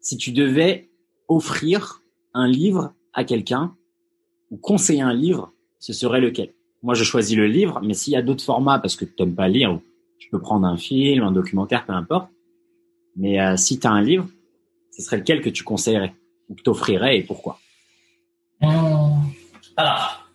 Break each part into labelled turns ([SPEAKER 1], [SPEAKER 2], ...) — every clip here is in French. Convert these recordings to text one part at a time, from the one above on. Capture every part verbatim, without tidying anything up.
[SPEAKER 1] si tu devais offrir un livre à quelqu'un ou conseiller un livre, ce serait lequel? Moi, je choisis le livre, mais s'il y a d'autres formats, parce que tu n'aimes pas lire, tu peux prendre un film, un documentaire, peu importe. Mais euh, si tu as un livre, ce serait lequel que tu conseillerais ou que tu offrirais et pourquoi?
[SPEAKER 2] Hum, Alors,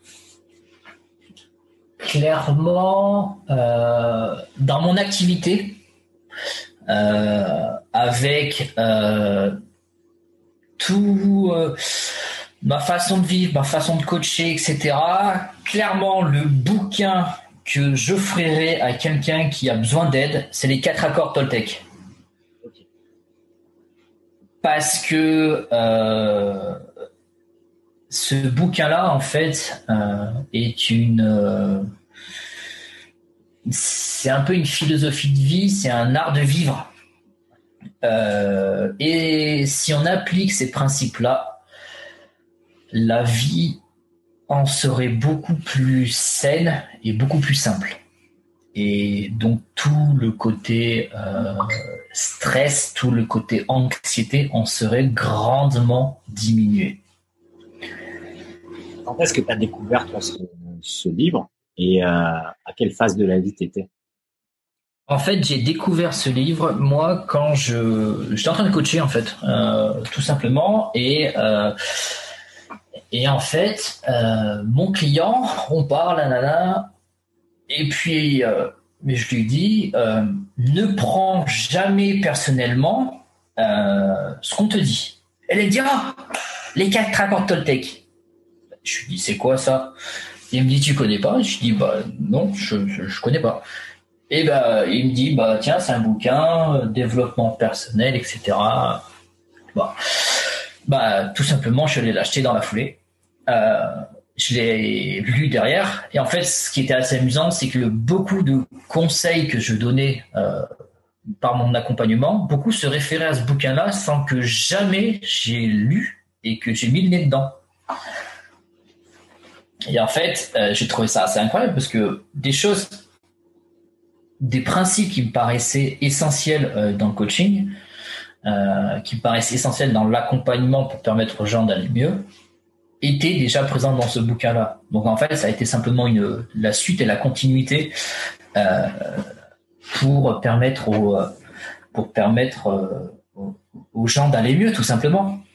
[SPEAKER 2] clairement, euh, dans mon activité, euh, avec euh, tout euh, ma façon de vivre, ma façon de coacher, et cetera. Clairement, le bouquin que j'offrirais à quelqu'un qui a besoin d'aide, c'est les quatre accords Toltec. Parce que euh, ce bouquin-là, en fait, euh, est une... Euh, c'est un peu une philosophie de vie, c'est un art de vivre. Euh, et si on applique ces principes-là, la vie en serait beaucoup plus saine et beaucoup plus simple. Et donc tout le côté euh, stress, tout le côté anxiété en serait grandement diminué.
[SPEAKER 1] Quand est-ce que tu as découvert toi, ce, ce livre et euh, à quelle phase de la vie tu étais?
[SPEAKER 2] En fait, j'ai découvert ce livre, moi, quand je j'étais en train de coacher, en fait, euh, tout simplement. Et, euh, et en fait, euh, mon client, on parle, nanana, et puis, euh, mais je lui dis, euh, ne prends jamais personnellement euh, ce qu'on te dit. Elle dit, ah, les quatre accords Toltec. Je lui dis, c'est quoi ça? Il me dit, tu connais pas? Je lui dis, bah non, je, je, je connais pas. Et bah, il me dit, bah tiens, c'est un bouquin, euh, développement personnel, et cetera. Bah, bah tout simplement, je l'ai acheté dans la foulée. Euh, je l'ai lu derrière. Et en fait, ce qui était assez amusant, c'est que beaucoup de conseils que je donnais euh, par mon accompagnement, beaucoup se référaient à ce bouquin-là sans que jamais j'ai lu et que j'ai mis le nez dedans. Et en fait, euh, j'ai trouvé ça assez incroyable parce que des choses, des principes qui me paraissaient essentiels euh, dans le coaching, euh, qui me paraissaient essentiels dans l'accompagnement pour permettre aux gens d'aller mieux, étaient déjà présents dans ce bouquin-là. Donc en fait, ça a été simplement une, la suite et la continuité euh, pour permettre aux, pour permettre euh, aux, aux gens d'aller mieux, tout simplement.